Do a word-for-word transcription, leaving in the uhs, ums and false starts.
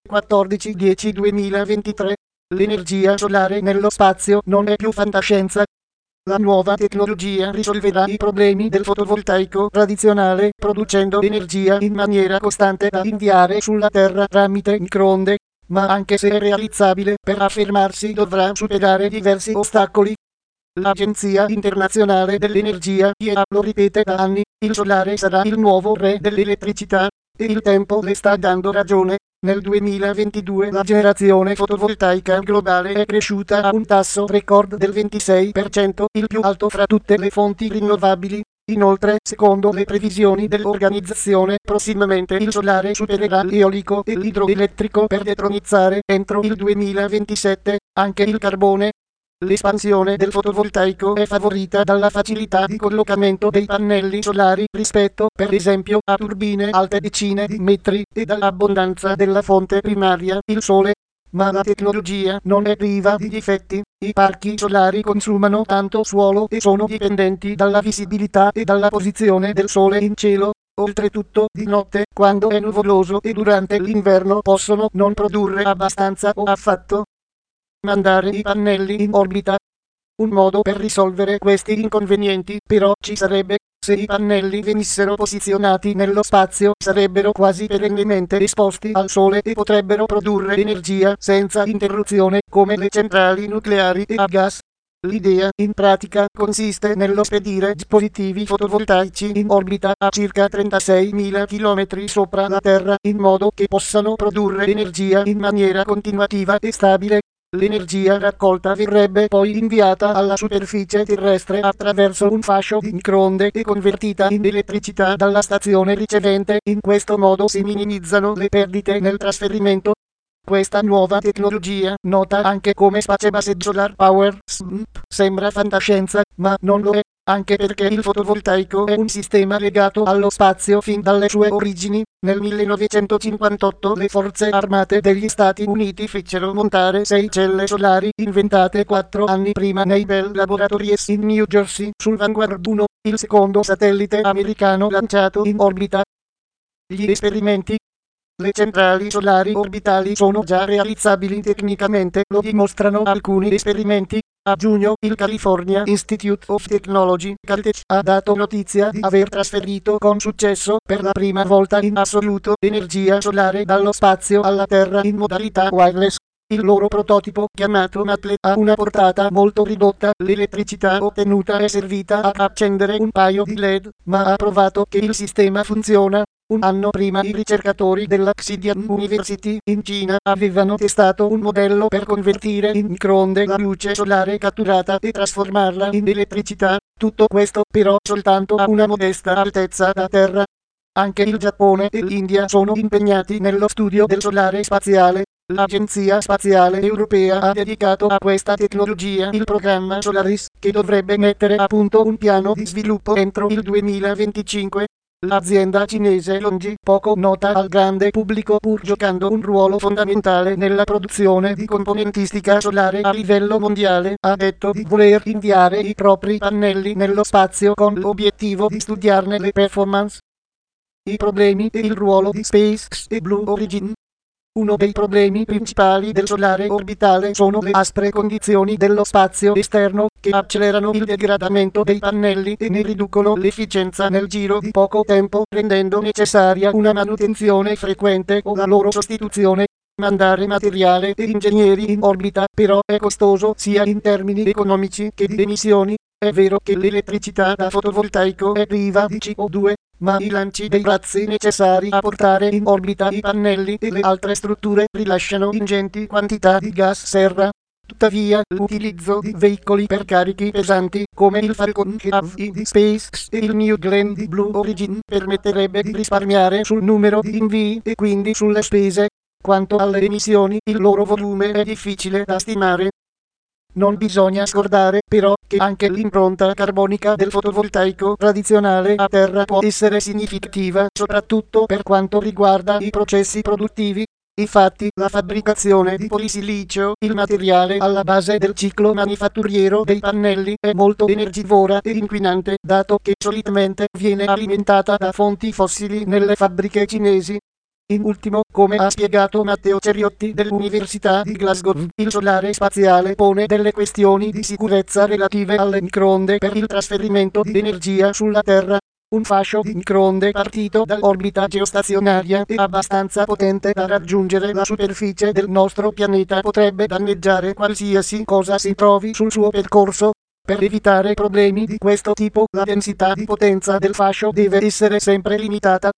quattordici dieci duemilaventitré. L'energia solare nello spazio non è più fantascienza. La nuova tecnologia risolverà i problemi del fotovoltaico tradizionale, producendo energia in maniera costante da inviare sulla Terra tramite microonde, ma anche se è realizzabile, per affermarsi dovrà superare diversi ostacoli. L'Agenzia Internazionale dell'Energia I E A lo ripete da anni: il solare sarà il nuovo re dell'elettricità, e il tempo le sta dando ragione. Nel duemilaventidue la generazione fotovoltaica globale è cresciuta a un tasso record del ventisei per cento, il più alto fra tutte le fonti rinnovabili. Inoltre, secondo le previsioni dell'organizzazione, prossimamente il solare supererà l'eolico e l'idroelettrico per detronizzare, entro il duemilaventisette, anche il carbone. L'espansione del fotovoltaico è favorita dalla facilità di collocamento dei pannelli solari rispetto, per esempio, a turbine alte decine di metri, e dall'abbondanza della fonte primaria, il sole. Ma la tecnologia non è priva di difetti. I parchi solari consumano tanto suolo e sono dipendenti dalla visibilità e dalla posizione del sole in cielo. Oltretutto, di notte, quando è nuvoloso, e durante l'inverno possono non produrre abbastanza o affatto. Mandare i pannelli in orbita. Un modo per risolvere questi inconvenienti, però, ci sarebbe. Se i pannelli venissero posizionati nello spazio, sarebbero quasi perennemente esposti al sole e potrebbero produrre energia senza interruzione, come le centrali nucleari e a gas. L'idea, in pratica, consiste nello spedire dispositivi fotovoltaici in orbita a circa trentaseimila chilometri sopra la Terra, in modo che possano produrre energia in maniera continuativa e stabile. L'energia raccolta verrebbe poi inviata alla superficie terrestre attraverso un fascio di microonde e convertita in elettricità dalla stazione ricevente. In questo modo si minimizzano le perdite nel trasferimento. Questa nuova tecnologia, nota anche come Space Based Solar Power S M P, sembra fantascienza, ma non lo è, anche perché il fotovoltaico è un sistema legato allo spazio fin dalle sue origini. Nel millenovecentocinquantotto le forze armate degli Stati Uniti fecero montare sei celle solari, inventate quattro anni prima nei Bell Laboratories in New Jersey, sul Vanguard uno, il secondo satellite americano lanciato in orbita. Gli esperimenti. Le centrali solari orbitali sono già realizzabili tecnicamente, lo dimostrano alcuni esperimenti. A giugno, il California Institute of Technology, Caltech, ha dato notizia di aver trasferito con successo, per la prima volta in assoluto, energia solare dallo spazio alla Terra in modalità wireless. Il loro prototipo, chiamato Matlet, ha una portata molto ridotta. L'elettricità ottenuta è servita ad accendere un paio di L E D, ma ha provato che il sistema funziona. Un anno prima i ricercatori della Xidian University in Cina avevano testato un modello per convertire in microonde la luce solare catturata e trasformarla in elettricità. Tutto questo, però, soltanto a una modesta altezza da terra. Anche il Giappone e l'India sono impegnati nello studio del solare spaziale. L'Agenzia Spaziale Europea ha dedicato a questa tecnologia il programma Solaris, che dovrebbe mettere a punto un piano di sviluppo entro il duemilaventicinque. L'azienda cinese Longi, poco nota al grande pubblico pur giocando un ruolo fondamentale nella produzione di componentistica solare a livello mondiale, ha detto di voler inviare i propri pannelli nello spazio con l'obiettivo di studiarne le performance. I problemi e il ruolo di SpaceX e Blue Origin. Uno dei problemi principali del solare orbitale sono le aspre condizioni dello spazio esterno, che accelerano il degradamento dei pannelli e ne riducono l'efficienza nel giro di poco tempo, rendendo necessaria una manutenzione frequente o la loro sostituzione. Mandare materiale e ingegneri in orbita, però, è costoso sia in termini economici che di emissioni. È vero che l'elettricità da fotovoltaico è priva di C O due, ma i lanci dei razzi necessari a portare in orbita i pannelli e le altre strutture rilasciano ingenti quantità di gas serra. Tuttavia, l'utilizzo di veicoli per carichi pesanti, come il Falcon Heavy di SpaceX e il New Glenn di Blue Origin, permetterebbe di risparmiare sul numero di invii e quindi sulle spese. Quanto alle emissioni, il loro volume è difficile da stimare. Non bisogna scordare, però, che anche l'impronta carbonica del fotovoltaico tradizionale a terra può essere significativa, soprattutto per quanto riguarda i processi produttivi. Infatti, la fabbricazione di polisilicio, il materiale alla base del ciclo manifatturiero dei pannelli, è molto energivora e inquinante, dato che solitamente viene alimentata da fonti fossili nelle fabbriche cinesi. In ultimo, come ha spiegato Matteo Ceriotti dell'Università di Glasgow, il solare spaziale pone delle questioni di sicurezza relative alle microonde per il trasferimento di energia sulla Terra. Un fascio di microonde partito dall'orbita geostazionaria e abbastanza potente da raggiungere la superficie del nostro pianeta potrebbe danneggiare qualsiasi cosa si trovi sul suo percorso. Per evitare problemi di questo tipo, la densità di potenza del fascio deve essere sempre limitata.